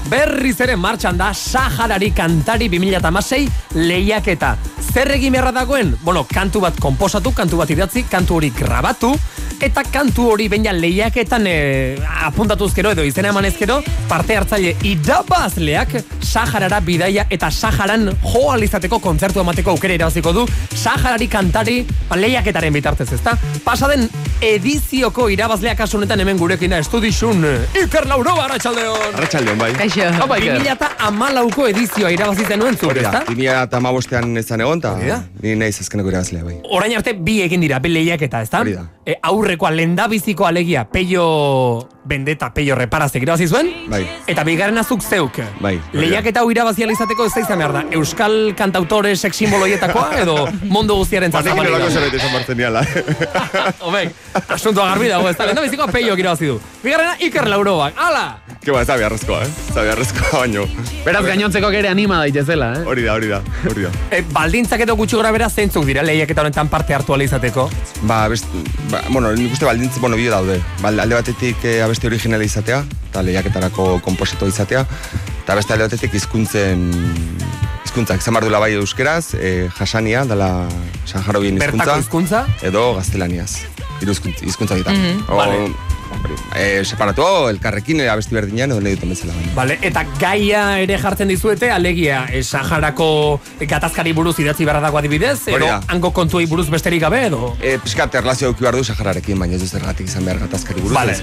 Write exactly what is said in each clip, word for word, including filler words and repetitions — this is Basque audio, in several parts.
berriz ere martxan da Saharari kantari bi mila hamasei lehiaketa. Zer egin beharra dagoen? Bueno, kantu bat konposatu, kantu bat idatzi, kantu hori grabatu, eta kantu hori baina lehiaketan e, apuntatuz gero edo izena emanez gero, parte hartzaile irabazleak Saharara bidaia eta Saharan jo alizateko kontzertu emateko aukera irabaziko du Saharari kantari lehiaketaren bitartez, ezta? Pasaden edizioko irabazleak kasu honetan hemen gurekin da estudixun Iker Lauroa, arratsaldeon. Arratsaldeon, bai. Kaixo. bi mila hamalauko edizioa irabazitzen nuen zure, ezta? bi mila hamabostean ezan egon, eta ni naiz azkeneko irabazlea, bai. Orain arte bi egin dira, bi lehiaketa, ezta? Hori da. E, aurrekoa lendabiziko alegia Peio Bendeta, Peio Reparazek irabazi zuen, bai. Eta bigarren azuk zeuk. Bai. Lehiaketa hau irabaziala izateko ez da izan behar da. Euskal kantautore seksimboloietakoa edo mondo guztiaren Batekin zazabalea. olako zerbait izan bartzen niala. Homek, asuntua garbi dago, ez da. Lendabizikoa Peio irabazi du. Bigarrena Iker Lauroak. Hala! Ke ba, ez da beharrezkoa, eh? Ez da beharrezkoa, baino. Beraz gainontzeko ere anima daitezela, eh? Hori da, hori da, hori da. E, baldintzak edo gutxi gora bera zeintzuk dira lehiaketa honetan parte hartu ala izateko? Ba, best, ba, bueno, nik uste baldintz, bueno, bide daude. Ba, alde batetik eh, abesti originala izatea, eta lehiaketarako komposito izatea, eta beste alde batetik hizkuntzen hizkuntzak izan bardula bai euskeraz, eh, jasania, dela saharauien hizkuntza. Bertako hizkuntza? Edo gaztelaniaz. Hiru hizkuntza ditan. Mm -hmm. Vale. Eh, separatu, elkarrekin abesti berdinean edo nahi duten bezala. Vale, eta gaia ere jartzen dizuete, alegia, eh, Saharako gatazkari buruz idatzi beharra dago adibidez, edo hango kontuei buruz besterik gabe, edo? E, piskat, erlazio auki behar du Sahararekin, baina ez dut zergatik izan behar gatazkari buruz. Vale.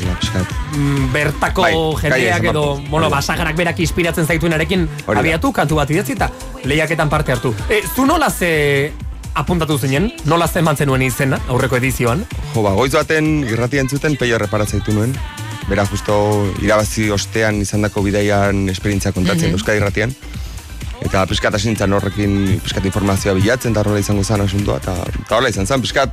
Mm, bertako bai, jendeak edo, bueno, ba, Saharak berak inspiratzen zaituenarekin abiatu, kantu bat idatzi eta lehiaketan parte hartu. E, zu nola ze apuntatu zinen? Nola zen zenuen izena, aurreko edizioan? Jo, ba, goiz baten irratia entzuten Peio Reparatzaitu nuen. Bera justo irabazi ostean izandako bidaian esperientzia kontatzen mm -hmm. Euskadi irratian. Eta piskat hasi nintzen horrekin piskat informazioa bilatzen, eta horrela izango zen asuntoa, eta horrela izan zen, piskat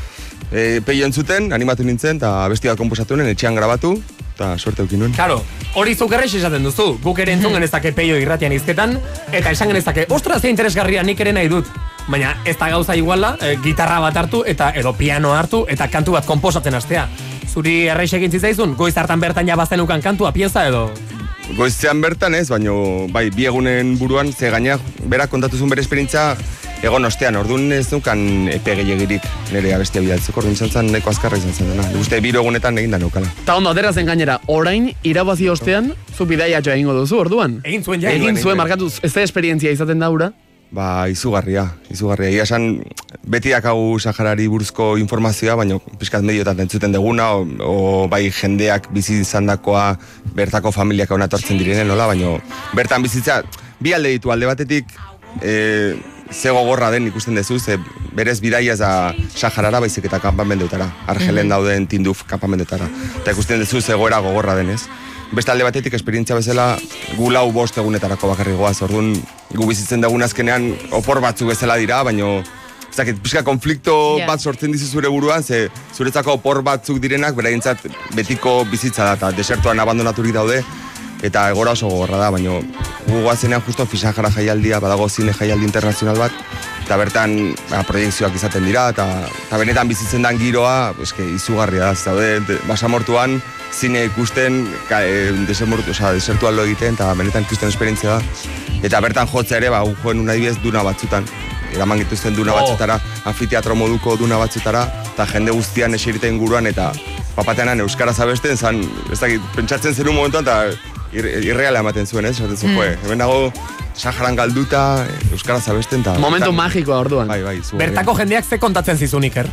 e, Peio entzuten, animatu nintzen, eta abesti bat komposatu nuen, etxean grabatu, eta suerte eukin nuen. Claro, hori zuk errex esaten duzu, guk ere entzun genezake Peio irratian izketan, eta esan genezake, ostra, ze interesgarria nik ere nahi dut. Baina ez da gauza iguala, e, gitarra bat hartu, eta edo piano hartu, eta kantu bat komposatzen hastea. Zuri errex egin zitzaizun, goiz hartan bertan ja bazenukan kantua, pieza edo? Goizean bertan ez, baino bai, bi egunen buruan, ze gaina berak kontatuzun bere esperientza egon ostean, orduan ez nukan epe gehiagirik nire abestia bidaltzeko, orduan izan zen neko azkarra izan zen dena. Uste, biru egunetan egin da neukala. Ta ondo, atera zen gainera, orain irabazi ostean, zu bidaiatxoa egingo duzu, orduan? Egin zuen ja. Egin zuen, markatu, ez da esperientzia izaten daura? Ba, izugarria, izugarria. Ia esan, beti dakagu Saharari buruzko informazioa, baina pixkat medioetan entzuten deguna, o, o bai jendeak bizi izandakoa bertako familiak hona etortzen direnen, nola, baina bertan bizitza, bi alde ditu, alde batetik, e, ze gogorra den ikusten dezu, ze berez bidaia ez da Saharara baizik eta kanpamendutara, Argelen dauden Tinduf kanpamendutara. Eta ikusten dezu ze goera gogorra denez. Beste alde batetik, esperientzia bezala, gu lau bost egunetarako bakarri goaz, orduan gu bizitzen dugun azkenean opor batzuk bezala dira, baina ez dakit, pixka konflikto yeah. bat sortzen dizu zure buruan, ze zuretzako opor batzuk direnak, beraintzat betiko bizitza da, eta desertuan abandonaturik daude, eta egora oso gogorra da, baina gu goazenean justo Fisahara jaialdia, badago zine jaialdi internazional bat, eta bertan ba, proiekzioak izaten dira, eta, eta benetan bizitzen den giroa, eske, izugarria da, zaude, basamortuan, zine ikusten, ka, e, desemortu, oza, desertu aldo egiten, eta benetan ikusten esperientzia da. Eta bertan jotzea ere, ba, joen unai bidez duna batzutan. Eraman gituzten duna oh. batzutara, anfiteatro moduko duna batzutara, eta jende guztian eserita inguruan, eta papateanan euskaraz abesten, zan, ez dakit, pentsatzen zen un momentuan, eta ir, irreala ematen zuen, ez? Zaten zuen, mm. hemen dago, Saharan galduta, euskaraz abesten, eta... Momentu magikoa orduan. Bai, bai, zu, bertako jendeak ze kontatzen zizun, Iker?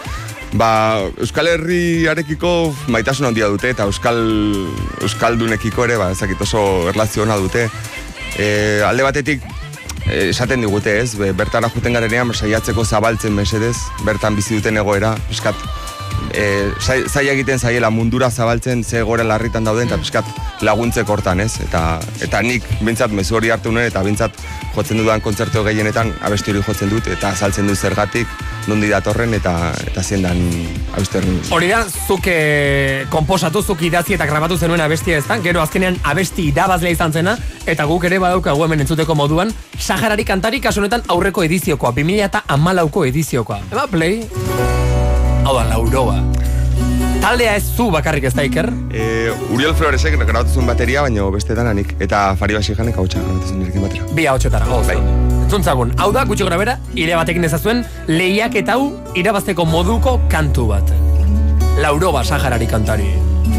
Ba, Euskal Herriarekiko maitasun handia dute, eta Euskal Euskaldunekiko ere, ba, ezakit oso erlazio ona dute. E, alde batetik, e, esaten digute ez, be, bertara juten garenean, saiatzeko zabaltzen mesedez, bertan bizi duten egoera, piskat, e, zaila egiten zaiela mundura zabaltzen, ze egoera larritan dauden, eta piskat laguntzeko hortan ez, eta, eta nik bintzat mezu hori hartu nuen, eta bintzat jotzen dudan kontzertu gehienetan abesti hori jotzen dut, eta azaltzen dut zergatik, nondi datorren, eta, eta ziendan abesti hori. Hori da, zuk eh, komposatu, zuk idatzi eta grabatu zenuen abestia ez da, gero azkenean abesti irabazlea izan zena, eta guk ere badaukagu hemen entzuteko moduan, Saharari kantari kasu honetan aurreko ediziokoa, bi mila hamalauko ediziokoa. Eba, play? Hau da, Lauroa. Taldea ez zu bakarrik ez da, Iker? E, Uriel Floresek grabatu zuen bateria, baina beste dananik. Eta Fari Basijanek hau txak grabatu zuen nirekin batera. Bi hau txetara, goz. Bai. Zuntzagun, hau da, gutxo grabera, ire batekin ezazuen, lehiak eta hau irabazteko moduko kantu bat. Lauroba Saharari kantari.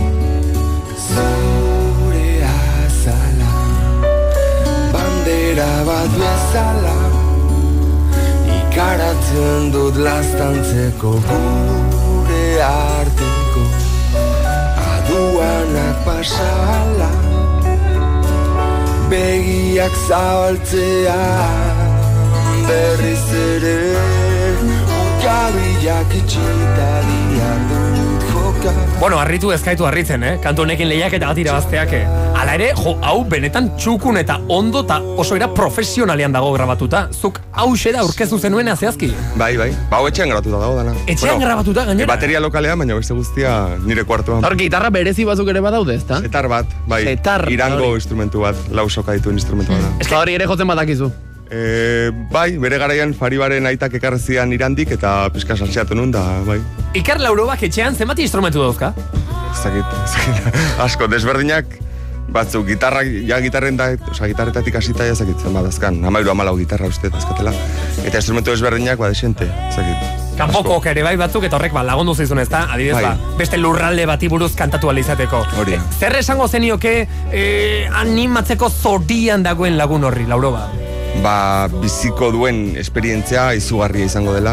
Zure azala, bandera bat bezala, ikaratzen dut lastantzeko gure arteko aduanak pasala, begiak zabaltzea berriz ere ukabilak itxita diardut joka. Bueno, harritu ezkaitu harritzen, eh? Kantu honekin lehiak eta bat irabazteak, eh? Hala ere, jo, hau benetan txukun eta ondo eta oso era profesionalean dago grabatuta. Zuk hau da aurkeztu zenuen zehazki? Bai, bai. Ba, hau etxean grabatuta dago dana. Etxean grabatuta gainera? E, bateria lokalean, baina beste guztia nire kuartuan. Hor, gitarra berezi batzuk ere badaude, ezta? Zetar bat, bai. Zetar, Irango hori. instrumentu bat, lau soka dituen instrumentu bat da. Ez hori ere jotzen badakizu. E, bai, bere garaian Faribaren aitak ekarrezian Irandik eta pizka saltxeatu nun da, bai. Iker Laurobak etxean zenbat instrumentu dauzka? Ezakit, ezakit, asko, desberdinak, batzuk, gitarra, ja gitarren da, oza, gitarretatik hasita jazakitzen badazkan, amairu amalau gitarra uste dazkatela. Eta instrumentu desberdinak, ba, desente, ezakit. Kanpoko ere bai batzuk eta horrek ba, lagundu zizun ez da, adibidez Bai. ba, beste lurralde bati buruz kantatu alizateko. Hori da. E, zer esango zenioke e, animatzeko zorian dagoen lagun horri, Lauroba? Ba, biziko duen esperientzia izugarria izango dela.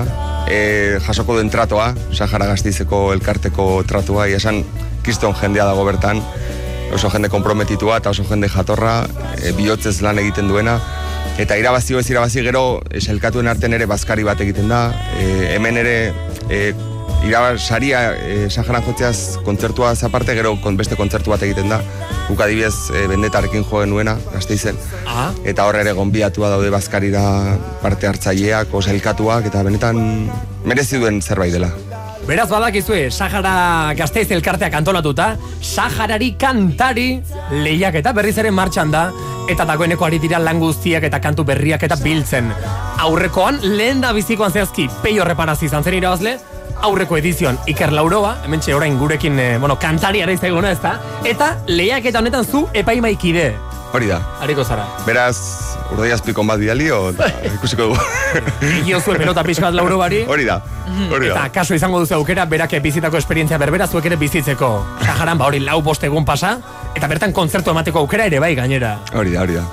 E, jasoko duen tratoa, Sahara Gasteizeko elkarteko tratua, esan kiston jendea dago bertan, oso jende komprometitua eta oso jende jatorra, e, bihotzez lan egiten duena, eta irabazi ez irabazi gero, elkatuen artean ere bazkari bat egiten da, e, hemen ere, e, irabaz, saria e, Saharan jotzeaz kontzertua aparte, gero kon, beste kontzertu bat egiten da, guk adibidez e, bendetarekin joen nuena, Gasteizen, Ah. eta horre ere gonbiatua daude bazkarira parte hartzaileak, oso elkatuak, eta benetan merezi duen zerbait dela. Beraz badakizue, Sahara Gasteiz elkarteak antolatuta, Saharari kantari lehiak eta berriz ere martxan da, eta dagoeneko ari dira lan guztiak eta kantu berriak eta biltzen. Aurrekoan, lehen da bizikoan zehazki, peio reparazi izan zen irabazle, aurreko edizioan Iker Lauroba, hementxe orain gurekin, eh, bueno, kantariara izaguna ez da, eta lehiak eta honetan zu epaimaikide. Hori da. Hariko zara. Beraz, urdaiaz pikon bat bidali, o, eta ikusiko dugu. Egio zuen pelota pixka bat Laurobari. Hori da, hori da. Eta kaso izango duzu aukera, berak bizitako esperientzia berbera zuek ere bizitzeko. Saharan, ba hori lau bost egun pasa, eta bertan kontzertu emateko aukera ere bai gainera. Hori da, hori da.